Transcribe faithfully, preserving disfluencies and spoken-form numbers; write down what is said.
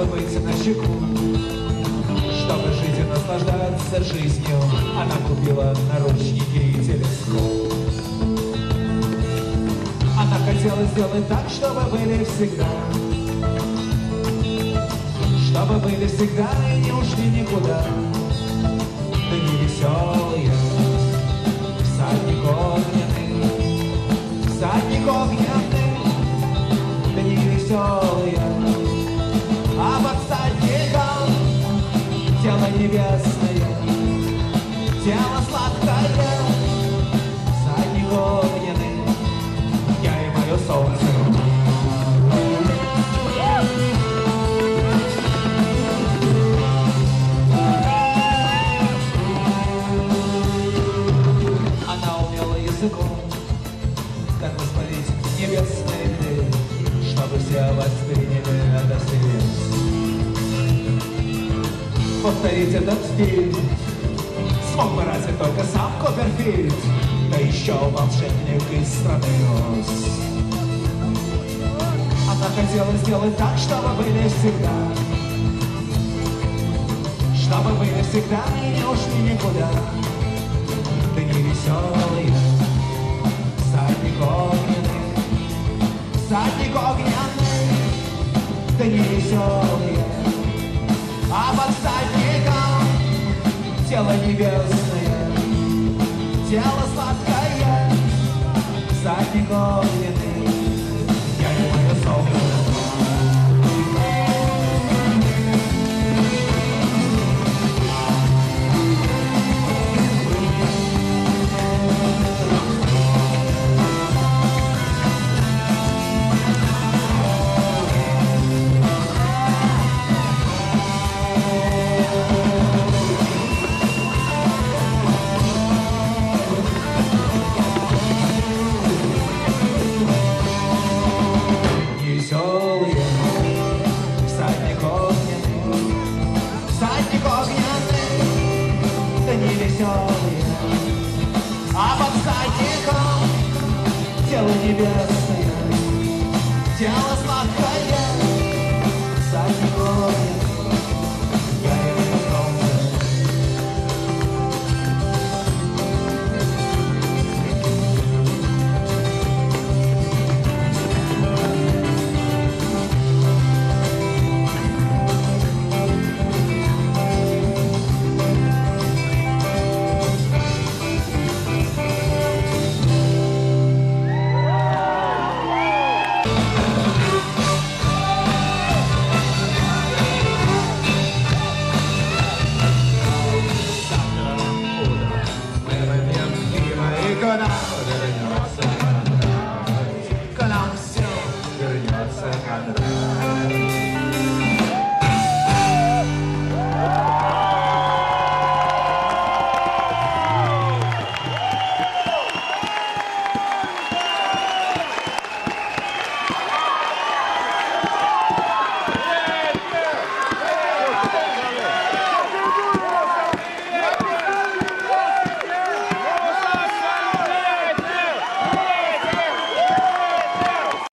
быть на чеку, чтобы жить и наслаждаться жизнью. Она купила наручники и телескоп. Она хотела сделать так, чтобы были всегда, чтобы были всегда и не ушли никуда. Да не веселые, всадник огненный, всадник огненный, да не веселые, а под всадником тело небесное, тело сладкое, всадник огненный, я и мое солнце. Как воспалить небесные двери, чтобы все восприняли это всерьез. Повторить этот стиль смог бы разве только сам Копперфильд, да еще волшебник из страны Оз. Она хотела сделать так, чтобы были всегда, чтобы были всегда и не ушли никуда. Да не веселые, всадник огненный, всадник огненный, да не веселые, а под всадником тело небесное, тело сладкое, всадник огненный.